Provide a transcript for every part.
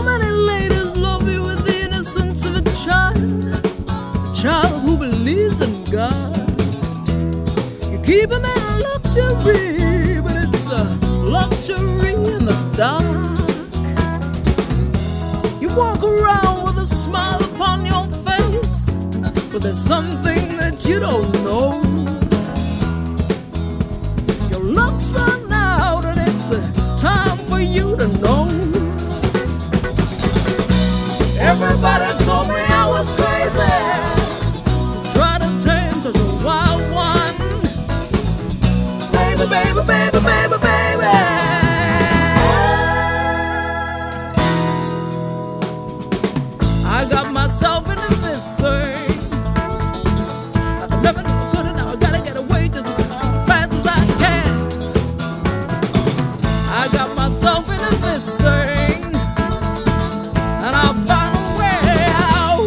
many ladies love you with the innocence of a child who believes in God. You keep him in luxury, but it's a luxury in the dark. You walk around with a smile upon your face, but there's something that you don't know. Your luck's run out and it's time for you to know. Everybody told me I was crazy to try to tame such a wild one. Baby, baby, baby, baby, baby, I got myself into this thing. I never could have, now I gotta get away just as fast as I can. I got myself into this thing, and I'll find a way out.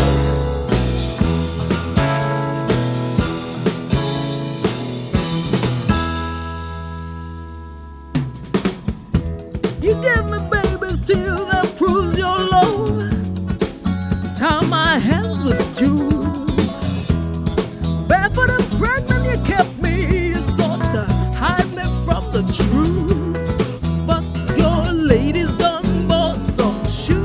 You give me babies till that proves your love. Tie my hands with jewels. Barefoot and pregnant, you kept me. You sought to hide me from the truth, but your lady's done bought some shoes.